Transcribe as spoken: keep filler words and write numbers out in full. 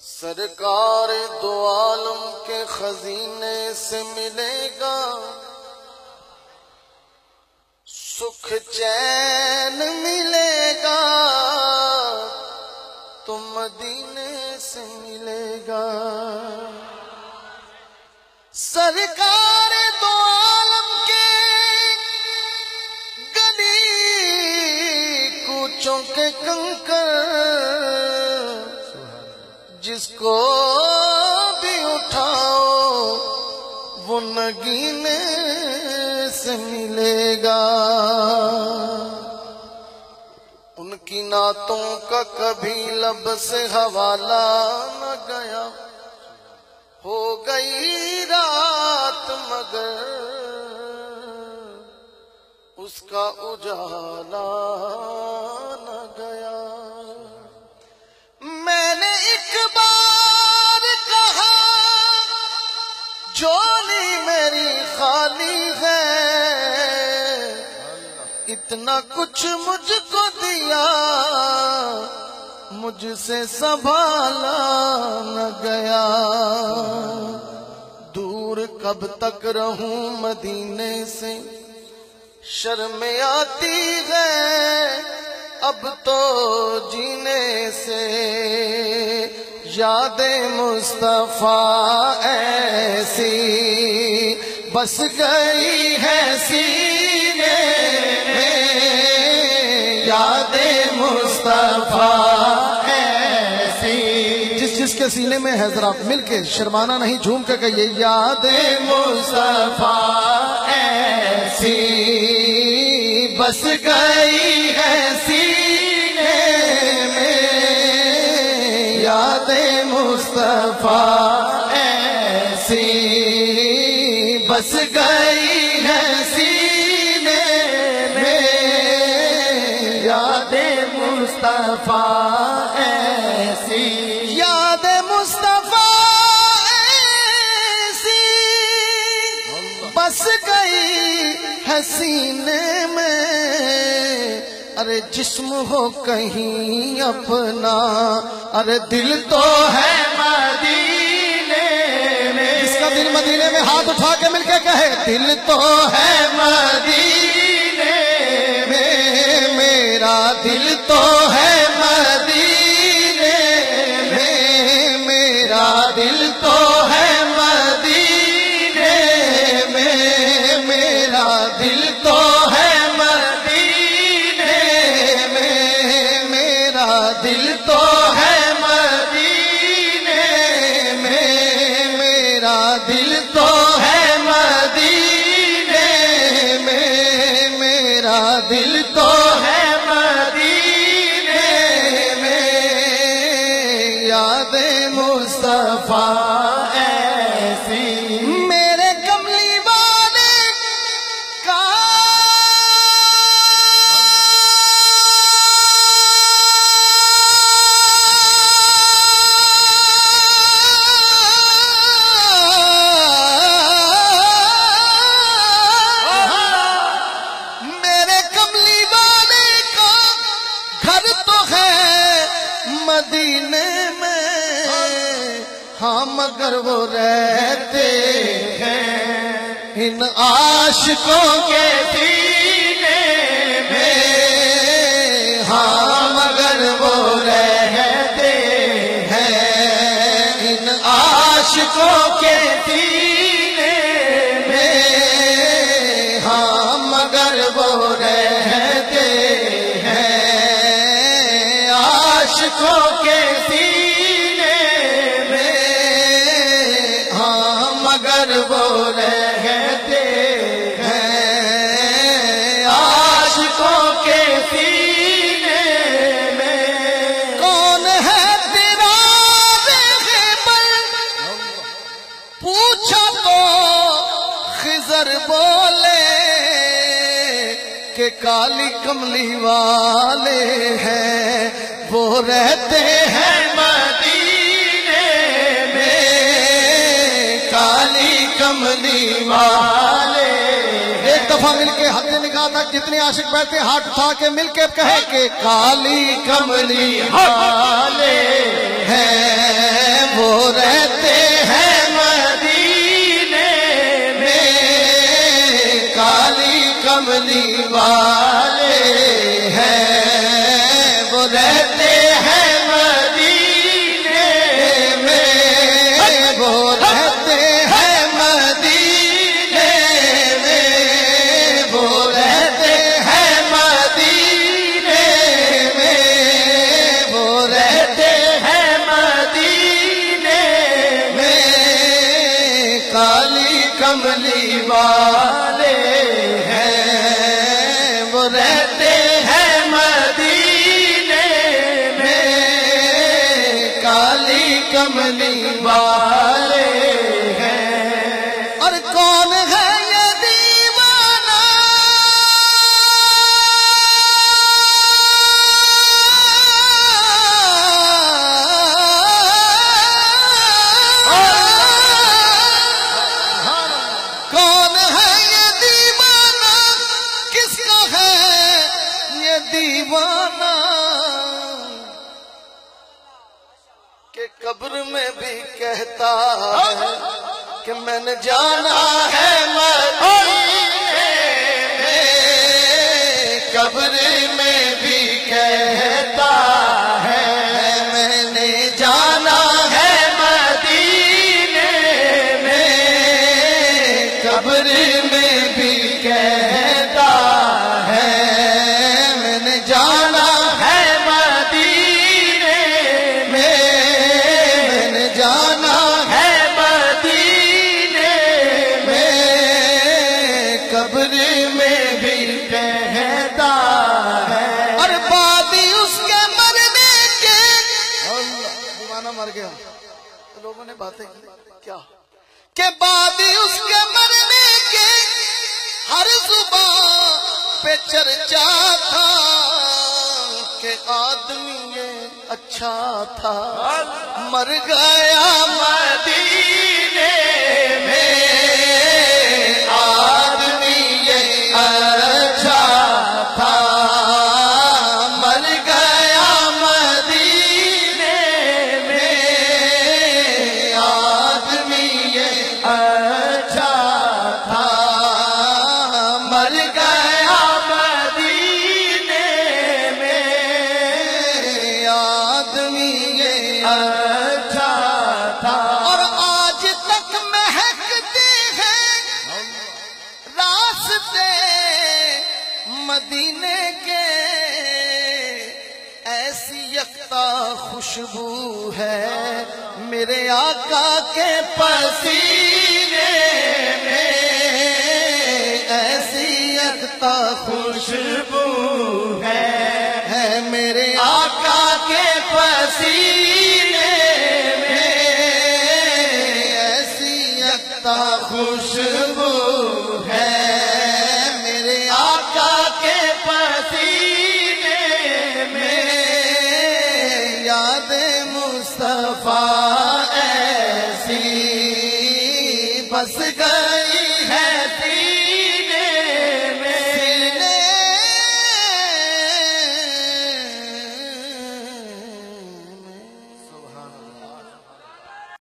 سرکار دو عالم کے خزینے سے ملے گا سکھ چین ملے گا تو مدینے سے ملے گا۔ سرکار دو عالم کے گلی کوچوں کے کنکر جس کو بھی اٹھاؤ وہ نگینے سے ملے گا۔ ان کی نعتوں کا کبھی لب سے حوالہ نہ گیا، ہو گئی رات مگر اس کا اجالا نہ گیا۔ میں نے ایک بار کہا جھولی میری خالی ہے، اتنا کچھ مجھ کو دیا مجھ سے سنبھالا نہ گیا۔ دور کب تک رہوں مدینے سے شرم آتی ہے اب تو جینے سے، یاد مصطفیٰ ایسی بس گئی ہے سینے میں، یاد مصطفیٰ ایسی جس جس کے سینے میں ہے ذرا مل کے شرمانا نہیں، جھوم کے کہیے یاد مصطفیٰ ایسی بس گئی ہے سینے میں، یاد مصطفیٰ ایسی بس گئی ہے سینے میں، یاد مصطفیٰ ایسی، یاد مصطفیٰ ایسی بس گئی ہے سینے میں۔ ارے جسم ہو کہیں اپنا، ارے دل تو ہے مدینے میں، جس کا دل مدینے میں ہاتھ اٹھا کے مل کے کہے دل تو ہے مدینے میں، میرا دل تو ہے مدینے میں، میرا دل تو ہے مدینے میں، میرا دل تو ہے مدینے میں، میرا دل تو ہے مدینے میں، میرا دل تو ہے مدینے میں، میرا دل تو ہے مدینے میں، یاد مصطفیٰ ایسی میرے کملی والے کا میرے کملی والے کا گھر تو ہے مدینے میں، ہاں مگر وہ رہتے ہیں ان عاشقوں کے سینے میں، ہاں مگر وہ رہتے ہیں ان عاشقوں کے سینے میں، ہاں مگر وہ رہتے ہیں عاشقوں کے سینے میں، ہاں مگر وہ رہتے ہیں عاشقوں کے سینے میں۔ کون ہے تیرا رہبر پوچھا تو خضر بولے کہ کالی کملی والے ہیں وہ رہتے ہیں مدینے میں، کالی کملی والے۔ ایک دفعہ مل کے حد نگاہ تک جتنے عاشق بیٹھتے ہاتھ اٹھا کے مل کے کہے کہ کالی کملی والے ہیں کملی والے ہیں. اور کون ہے یہ دیوانہ کون ہے یہ دیوانہ کس کا ہے یہ دیوانہ کہ قبر میں بھی کہتا ہے کہ میں نے جانا ہے مدینے میں. قبر میں بھی کہتا ہے میں نے جانا ہے مدینے میں. قبر میں بھی کہتا ہے میں نے جانا ہے مدینے میں. میں نے جانا ہے مدینے میں. قبر میں بھی کہتا ہے. اور بادی اس کے مرنے کے دیوانہ مر گیا لوگوں نے باتیں کی کیا کہ بادی اس کے مرنے کے ہر زبان پہ چرچا تھا کہ آدمی یہ اچھا تھا مر گیا مدینے میں. آدمی یہ اچھا تھا مر گیا مدینے میں. آدمی یہ اچھا تھا مر گیا مدینے میں. آدمی یہ اچھا تھا. اور آج تک مہکتے ہیں راستے مدینے کے ایسی یکتا خوشبو ہے میرے آقا کے پسینے میں. ایسی یکتا خوشبو ہے ہے میرے آقا کے پسینے میں. ایسی یکتا خوشبو ہے میرے آقا کے پسینے میں. یاد مصطفیٰ